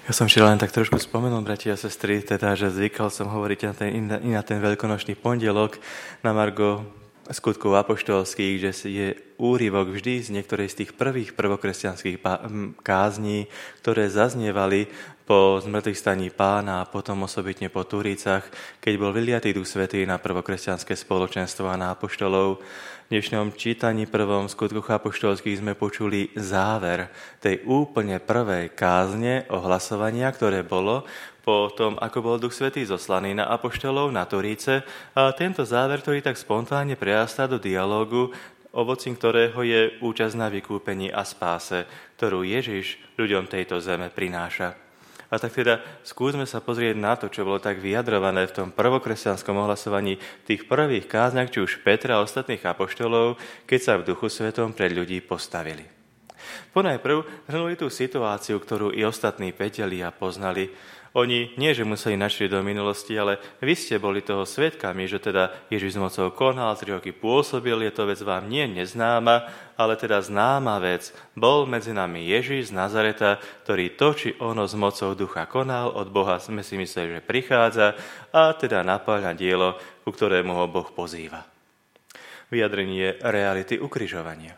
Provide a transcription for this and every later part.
Ja som včera len tak trošku spomenul, bratia a sestry, teda, že zvykal som hovoriť na ten veľkonočný pondelok na margo skutkov apoštolských, že je úryvok vždy z niektorej z tých prvých prvokresťanských kázní, ktoré zaznievali po zmŕtvychvstaní Pána a potom osobitne po Turicach, keď bol vyliatý Duch Svätý na prvokresťanské spoločenstvo a na apoštolov. V dnešnom čítaní prvom skutkoch apoštolských sme počuli záver tej úplne prvej kázne ohlasovania, ktoré bolo po tom, ako bol Duch Svätý zoslaný na apoštolov, na Turíce. A tento záver, ktorý tak spontánne prerastá do dialógu, ovocím ktorého je účasť na vykúpení a spáse, ktorú Ježiš ľuďom tejto zeme prináša. A tak teda skúsme sa pozrieť na to, čo bolo tak vyjadrované v tom prvokresťanskom ohlasovaní tých prvých kázniach, či už Petra a ostatných apoštolov, keď sa v Duchu Svetom pred ľudí postavili. Ponajprv zhrnuli tú situáciu, ktorú i ostatní vedeli a poznali. Oni nie, že museli načrieť do minulosti, ale vy ste boli toho svedkami, že teda Ježiš s mocou konal, 3 roky pôsobil, je to vec vám nie neznáma, ale teda známa vec. Bol medzi nami Ježiš z Nazareta, ktorý to, či ono s mocou ducha konal, od Boha sme si mysleli, že prichádza a teda napáľa dielo, ku ktorému ho Boh pozýva. Vyjadrenie reality ukrižovania.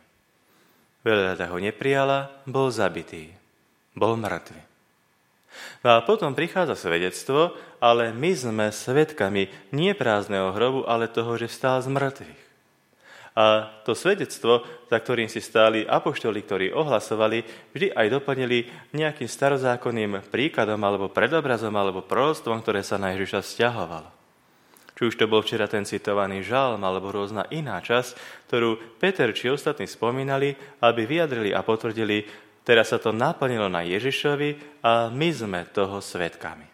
Veľa ho neprijala, bol zabitý, bol mŕtvy. No a potom prichádza svedectvo, ale my sme svedkami nie prázdneho hrobu, ale toho, že vstal z mŕtvych. A to svedectvo, za ktorým si stáli apoštoli, ktorí ohlasovali, vždy aj doplnili nejakým starozákonným príkladom alebo predobrazom alebo proroctvom, ktoré sa na Ježiša vzťahovalo. Či už to bol včera ten citovaný žalm alebo rôzna iná časť, ktorú Peter či ostatní spomínali, aby vyjadrili a potvrdili. Teraz sa to naplnilo na Ježišovi a my sme toho svedkami.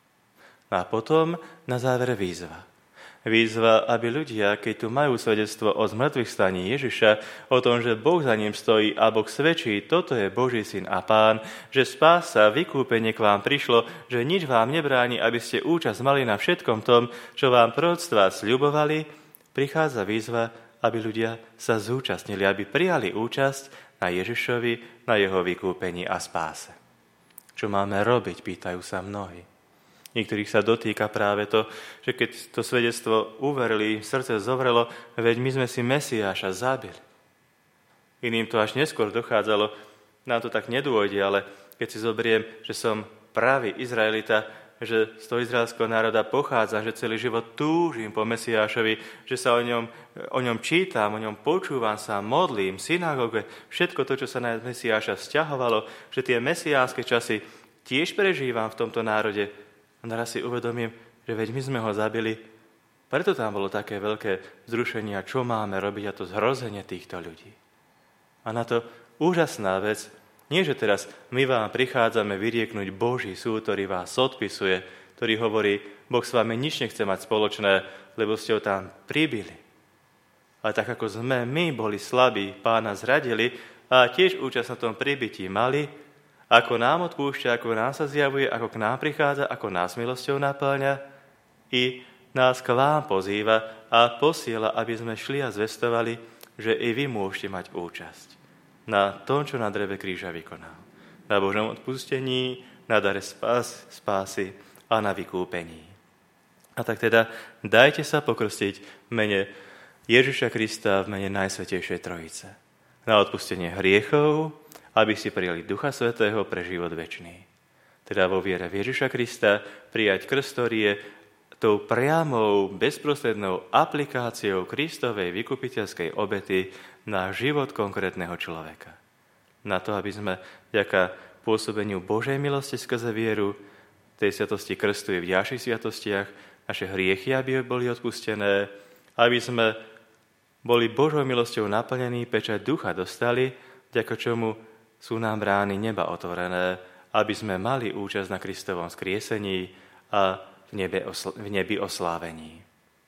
A potom na záver výzva. Výzva, aby ľudia, keď tu majú svedectvo o zmŕtvychvstaní Ježiša, o tom, že Boh za ním stojí a Boh svedčí, toto je Boží syn a Pán, že spása, vykúpenie k vám prišlo, že nič vám nebráni, aby ste účasť mali na všetkom tom, čo vám proroctvá sľubovali, prichádza výzva, aby ľudia sa zúčastnili, aby prijali účasť na Ježišovi, na jeho vykúpení a spáse. Čo máme robiť, pýtajú sa mnohí. Niektorých sa dotýka práve to, že keď to svedectvo uverili, srdce zovrelo, veď my sme si Mesiáša zabili. Iným to až neskôr dochádzalo, nám to tak nedôjde, ale keď si zoberiem, že som pravý Izraelita, že z toho izraelského národa pochádzam, že celý život túžim po Mesiášovi, že sa o ňom čítam, o ňom počúvam sa, modlím, synagóge, všetko to, čo sa na Mesiáša vzťahovalo, že tie mesiánske časy tiež prežívam v tomto národe. A naraz si uvedomím, že veď my sme ho zabili, preto tam bolo také veľké vzrušenie, čo máme robiť, a to zhrozenie týchto ľudí. A na to úžasná vec, nie, že teraz my vám prichádzame vyrieknúť Boží súd, ktorý vás odpisuje, ktorý hovorí, Boh s vami nič nechce mať spoločné, lebo ste ho tam pribili. Ale tak ako sme my boli slabí, Pána zradili a tiež účasť na tom pribití mali, ako nám odpúšťa, ako nám sa zjavuje, ako k nám prichádza, ako nás milosťou napĺňa, i nás k vám pozýva a posiela, aby sme šli a zvestovali, že i vy môžete mať účasť na tom, čo na dreve kríža vykonal. Na Božom odpustení, na dare spásy a na vykúpení. A tak teda dajte sa pokrstiť v mene Ježiša Krista, v mene Najsvätejšej Trojice. Na odpustenie hriechov, aby si prijali Ducha Svätého pre život večný. Teda vo viere v Ježiša Krista prijať krst, ktorý je tou priamou, bezprostrednou aplikáciou Kristovej vykupiteľskej obety na život konkrétneho človeka. Na to, aby sme vďaka pôsobeniu Božej milosti skrze vieru, tej sviatosti krstu i v ďalších sviatostiach, naše hriechy, aby boli odpustené, aby sme boli Božou milosťou naplnení, pečať ducha dostali, vďaka čomu sú nám brány neba otvorené, aby sme mali účasť na Kristovom skriesení a v nebi oslávení.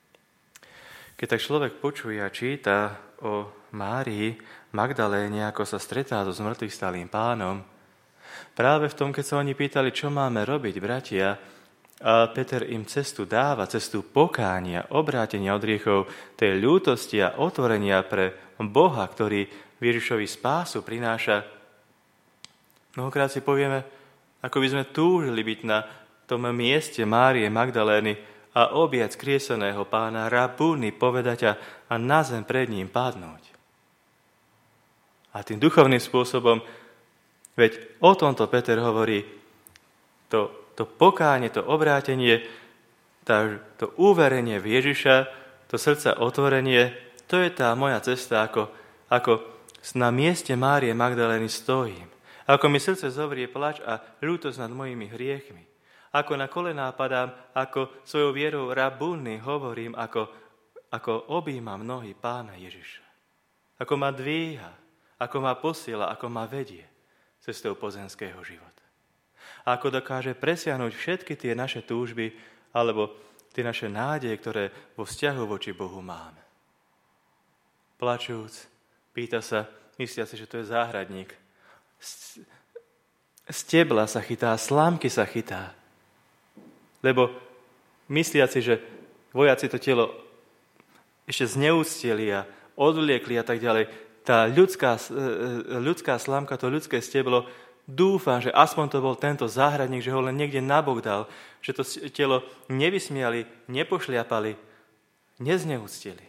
Keď tak človek počuje a číta o Márii Magdaléne, ako sa stretá so zmŕtvychvstalým Pánom, práve v tom, keď sa oni pýtali, čo máme robiť, bratia, a Peter im cestu dáva, cestu pokánia, obrátenia od hriechov, tej ľútosti a otvorenia pre Boha, ktorý Ježišovi spásu prináša. Mnohokrát si povieme, Ako by sme túžili byť na tom mieste Márie Magdalény a objať skrieseného Pána, Rabúni, povedať a na zem pred ním padnúť. A tým duchovným spôsobom, veď o tomto Peter hovorí, to pokánie, to obrátenie, to uverenie v Ježiša, to srdca otvorenie, to je tá moja cesta, ako na mieste Márie Magdalény stojím. Ako mi srdce zovrie plač a ľútosť nad mojimi hriechmi. Ako na kolená padám, ako svojou vierou Rabúni hovorím, ako objímam nohy Pána Ježiša. Ako ma dvíha, ako ma posiela, ako ma vedie cestou pozemského života. A ako dokáže presiahnuť všetky tie naše túžby alebo tie naše nádeje, ktoré vo vzťahu voči Bohu máme. Plačúc, pýta sa, myslia si, že to je záhradník. Stebla sa chytá, slámky sa chytá. Lebo mysliaci, že vojaci to telo ešte zneúctili a odvliekli a tak ďalej, tá ľudská slámka, to ľudské steblo, dúfam, že aspoň to bol tento záhradník, že ho len niekde nabok dal, že to telo nevysmiali, nepošliapali, nezneúctili.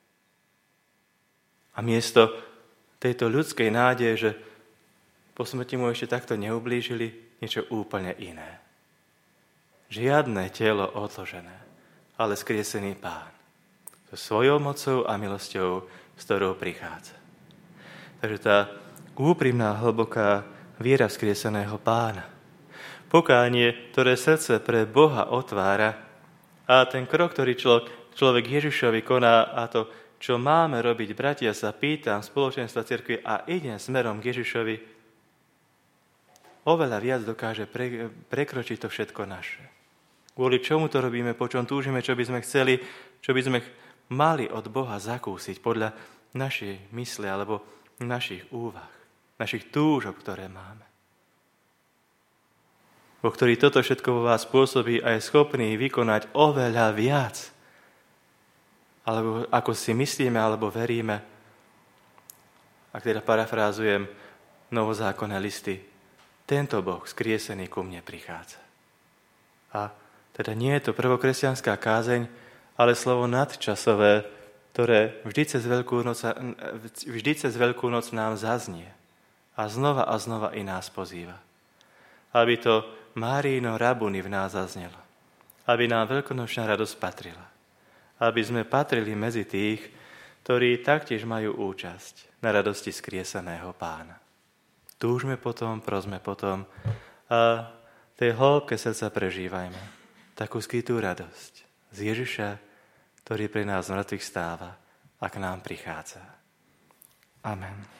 A miesto tejto ľudskej nádeje, že po smrti mu ešte takto neublížili, niečo úplne iné. Žiadne telo odložené, ale skriesený Pán. So svojou mocou a milosťou, s ktorou prichádza. Takže tá úprimná, hlboká viera skrieseného Pána. Pokánie, ktoré srdce pre Boha otvára a ten krok, ktorý človek Ježišovi koná a to, čo máme robiť, bratia, sa pýtam spoločenstva cirkvi a idem smerom k Ježišovi, oveľa viac dokáže prekročiť to všetko naše. Kvôli čomu to robíme, po čom túžime, čo by sme chceli, čo by sme mali od Boha zakúsiť podľa našej mysle alebo našich úvah, našich túžok, ktoré máme. Boh, ktorý toto všetko vo vás spôsobí a je schopný vykonať oveľa viac, alebo ako si myslíme, alebo veríme. Ak teda parafrázujem novozákonné listy, tento Boh skriesený ku mne prichádza. A teda nie je to prvokresťanská kázeň, ale slovo nadčasové, ktoré vždy cez Veľkú noc nám zaznie a znova i nás pozýva. Aby to Márino Rabúni v nás zaznelo. Aby nám veľkonočná radosť patrila. Aby sme patrili medzi tých, ktorí taktiež majú účasť na radosti skrieseného Pána. Túžme potom, prosme potom a tej hĺbke srdca prežívajme takú skrytú radosť z Ježiša, ktorý pre nás mŕtvych stáva a k nám prichádza. Amen.